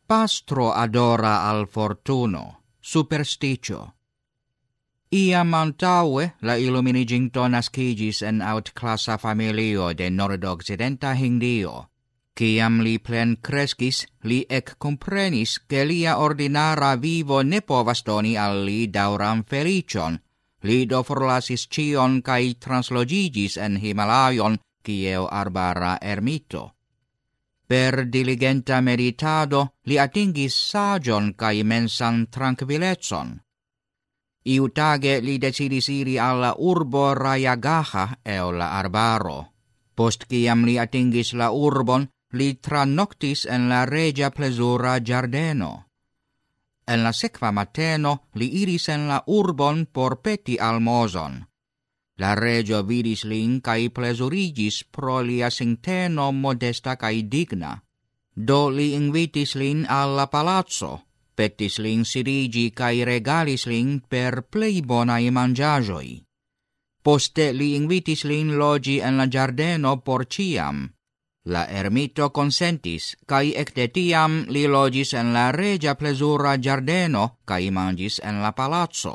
Pastro adora al fortuno, supersticio. Iam antaue la illuminigintio nascigis en outclassa familio de nord-occidenta Hindio. Ciam li plen crescis, li ec comprenis che lia ordinara vivo ne povas doni al li dauram felicion. Li do forlasis cion cae translogigis en Himalayon kiel arbara ermito. Per diligenta meditado li atingis sagion cae mensan tranquilletson. Iutage li decidis iri alla urbo Rayagaha el la arbaro. Post ciam li atingis la urbon, li tranoctis en la regia plesura giardeno. En la sekva mateno li iris en la urbon por peti almozon. La regio vidis lin cae plesurigis pro lia sinteno modesta cae digna. Do li invitis lin alla palazzo, petis lin sirigi cae regalis lin per plei bonai mangiagioi. Poste li invitis lin logi en la giardeno por ciam. La ermito consentis, cae ecte tiam li logis en la regia plesura giardeno cae mangis en la palazzo.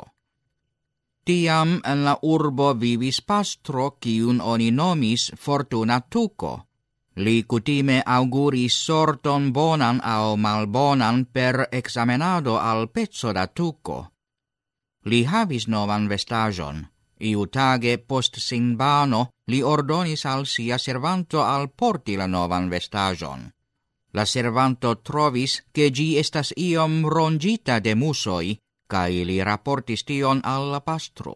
Tiam en la urbo vivis pastro cium oni nomis Fortunatuco. Li cutime auguris sorton bonan au malbonan per examenado al pezzo da tuco. Li havis novan vestajon. Iutage post sin bano li ordonis al sia servanto al porti la novan vestajon. La servanto trovis che gi estas iom rongita de musoi, cae li raportis tion alla pastro.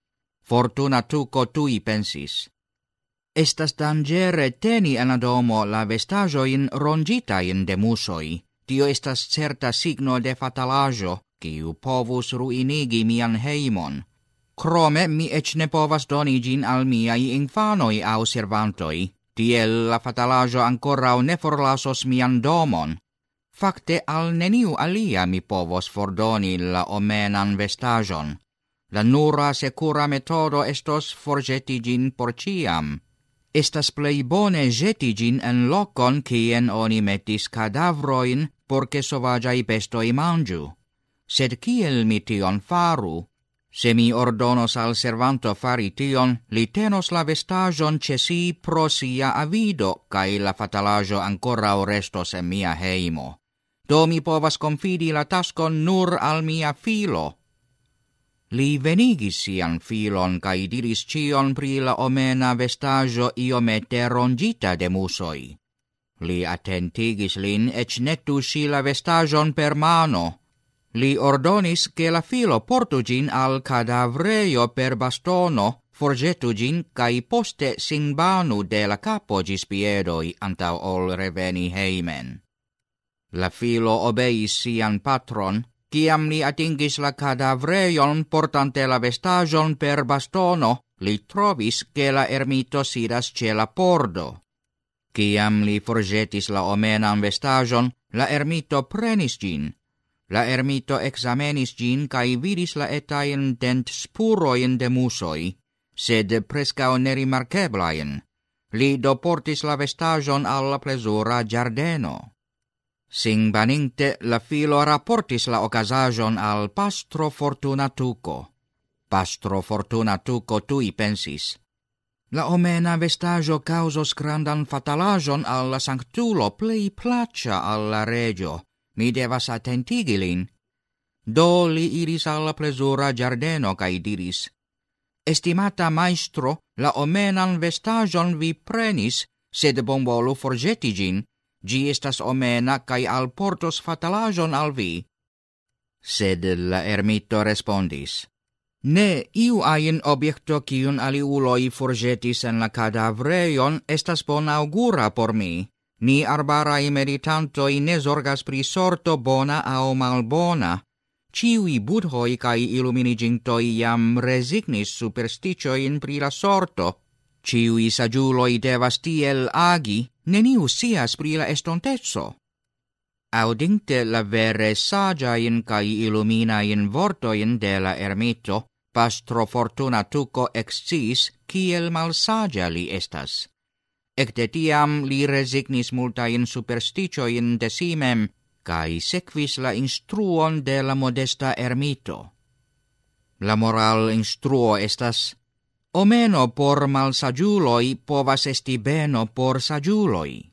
Fortunatuco tui pensis: estas dangere teni en la domo la vestajoin rongitain de musoi. Tio estas certa signo de fatalajo, kiu povus ruinigi mian heimon. Crome mi ec ne povas doni gin al miai infanoi au servantoi, tiel la fatalajo ancorau ne forlasos mian domon. Facte al neniu alia mi povos fordoni la omenan vestajon. La nura secura metodo estos forgeti gin por ciam. Estas plei bone jeti gin en locon cien oni metis cadavroin, porce sovagiai bestoi mangiu. Sed kiel mi tion faru? Se mi ordonos al servanto fari tion, li tenos la vestajon ce si pro sia avido, cae la fatalajo ancorau restos en mia heimo. Do mi povas confidi la taskon nur al mia filo. Li venigis sian filon cae diris cion pri la omena vestajo iomete rongita de musoi. Li attentigis lin ec ne tusi la vestajon per mano. Li ordonis che la filo portu gin al cadavreio per bastono, forgetu gin cae poste sin banu de la capo gis piedoi antau ol reveni heimen. La filo obeis sian patron, ciam li atingis la cadavreion portante la vestajon per bastono, li trovis che la ermito sidas ce la pordo. Ciam li forgetis la omenan vestajon, la ermito prenis gin. La ermito examenis gin cae vidis la etain dent spuroin de musoi, sed prescau nerimarkeblain. Li do portis la vestajon alla plesura giardeno. Sin baninte, la filo raportis la ocasajon al Pastro Fortunatuco. Pastro Fortunatuco tui pensis: la omena vestajo causos grandan fatalajon alla sanctulo plei placia alla regio. Mi devas attentigi lin. Do li iris alla plesura giardeno cae diris: estimata maestro, la omenan vestajon vi prenis, sed bonvolu forgeti gin. Gi estas omena cae alportos fatalajon al vi. Sed la ermito respondis: ne, iu ain objecto cium aliuloi forgetis en la cadavreion estas bon augura por mi. Ni arbarai meditantoi ne zorgas pri sorto bona au malbona. Ciui budhoi cae illuminigintoi iam resignis supersticioin pri la sorto. Ciui sagiuloi devas tiel agi, neniu sias pri la estontezo. Audinte la vere sagiain cae illuminain vortoin de la ermito, Pastro Fortunatuco exciis kiel malsagia li estas. Ecte tiam li resignis multain supersticioin de si mem, kai sequis la instruon de la modesta ermito. La moral instruo estas: omeno por malsagiuloi povas esti beno por sagiuloi.